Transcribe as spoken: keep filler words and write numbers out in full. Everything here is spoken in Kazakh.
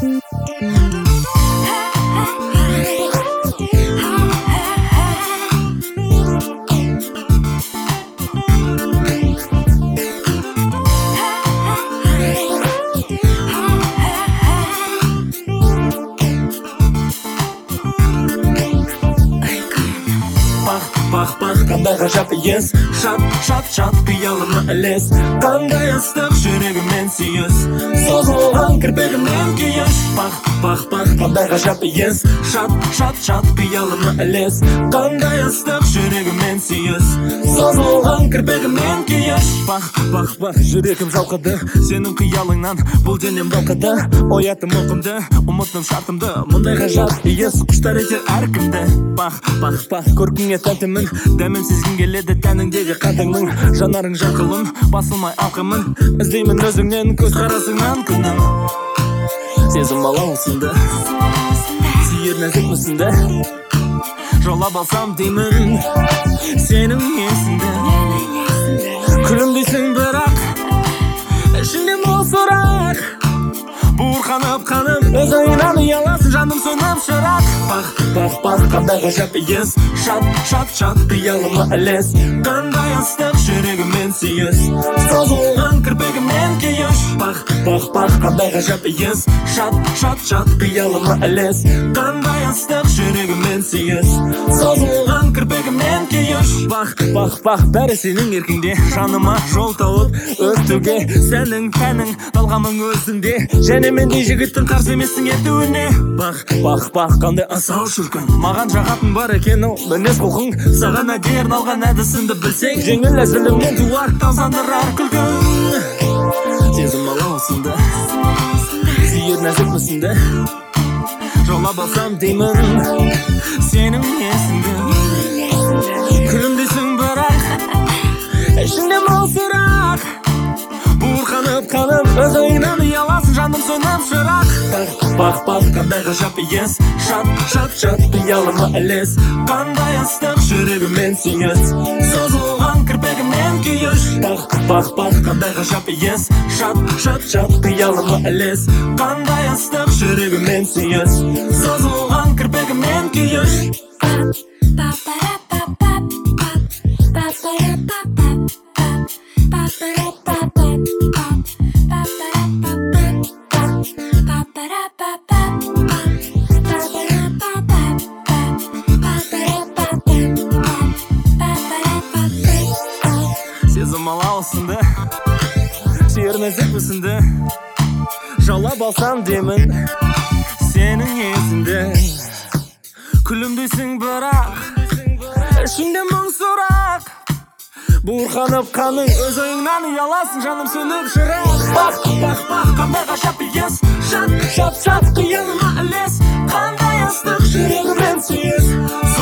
Бах, бах, қандай ғажап ес. Шат, шат, шат, қиялыма ілес. Қандай ыстық жүрегімен сүйіс. Созылған кірпігімнен күйіш. Бах, бах, бах, қандай ғажап ес. Шат, шат, шат, қиялыма ілес. Қандай ыстық жүрегімен сүйіс. Созылған кірпігімнен күйіш. Бах, бах, бах, жүрегім жалқыды. Сенің қиялыңнан бұл денем балқыды. Оятым оқымды, ұмыттым шартымды. Мұндай ғажап ес құштар етер әркімді. Бах, бах, бах, көркіңе тәнтімін. Дәмін сезгім келеді тәніңдегі қатыңның. Жанарың жарқылым, басылмай алқымын. Іздеймін өзіңнен көз қарасыңнан күнім. Сезім алаусынды, сүйер нәзік мүсінді. Жолап алсам деймін сенің есіңді. Күлімдейсің бірақ ішінде мол сұрақ. Буырқанып қаным, өз ойынан ұяласың, жаным сөніп шырақ. Бах, бах, бах, қандай ғажап ес. Шат, шат, шат, қиялыма ілес. Қандай ыстық жүрегімен сүйіс. Созылған кірпігімнен күйіш. Бах, бах, бах, қандай ғажап ес. Шат, шат, шат, қиялыма ілес. Қандай ыстық жүрегімен сүйіс. Созылған кірпігімнен күйіш. Бах, бах, бах, бәрі сенің еркіңде. Жаныма жол тауып өтуге. Сенің тәнің, талғамың өзіңде. Және мендей жігіттің қарсы емессің ертуіне. Бах, бах, бах, қандай асау шіркін. Маған жағатын бар екен ол мінез құлқың. Саған әдейі арналған әдісіңді білсең, жеңіл әзілімнен туар тамсандырар күлкің. Сезім алаусынды, сүйер нәзік мүсінді. Жолап алсам деймін сенің есіңді. Күлімдейсің бірақ ішінде мол сұрақ. Буырқанып қаным, өз ойынан ұяласың, жаным сөніп шырақ. Бах, бах, бах, қандай ғажап ес. Шат, шат, шат, қиялыма ілес. Қандай ыстық жүрегімен сүйіс. Созылған кірпігімнен күйіш. Бах, бах, бах, қандай ғажап ес. Шат, шат, шат, қиялыма ілес. Қандай ыстық жүрегімен сүйіс. Созылған кірпігімнен күйіш. Сезім алаусынды, сүйер нәзік мүсінді. Жаулап алсам деймін сенің есіңді. Күлімдейсің бірақ ішінде мың сұрақ. Буырқанып қаның, өз ойыңнан ұяласың, жаным сөніп шырақ. Бах, бах, бах, қандай ғажап ес. Шат, шат, шат, қиялыма ілес. Қандай ыстық жүрегімен сүйіс.